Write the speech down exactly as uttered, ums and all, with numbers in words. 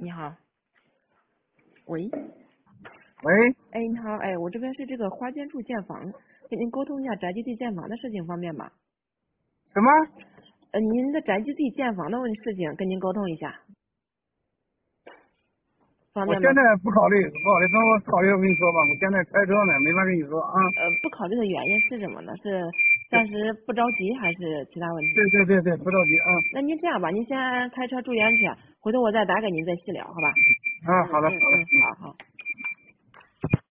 你好。喂。 喂。 哎，你好，哎，我这边是这个花间处建房，跟您沟通一下宅基地建房的事情，方便吗？ 什么？ 呃，您的宅基地建房的问事情，跟您沟通一下，方便吗？ 我现在不考虑，不考虑，等我考虑我跟你说吧。我现在开车呢，没法跟你说啊。 呃，不考虑的原因是什么呢？是暂时不着急，还是其他问题？ 对对对对，不着急啊。 那您这样吧，您先开车注意安全，回头我再打给您再细聊，好吧？ 啊，好的， 嗯嗯好的。 嗯，好好。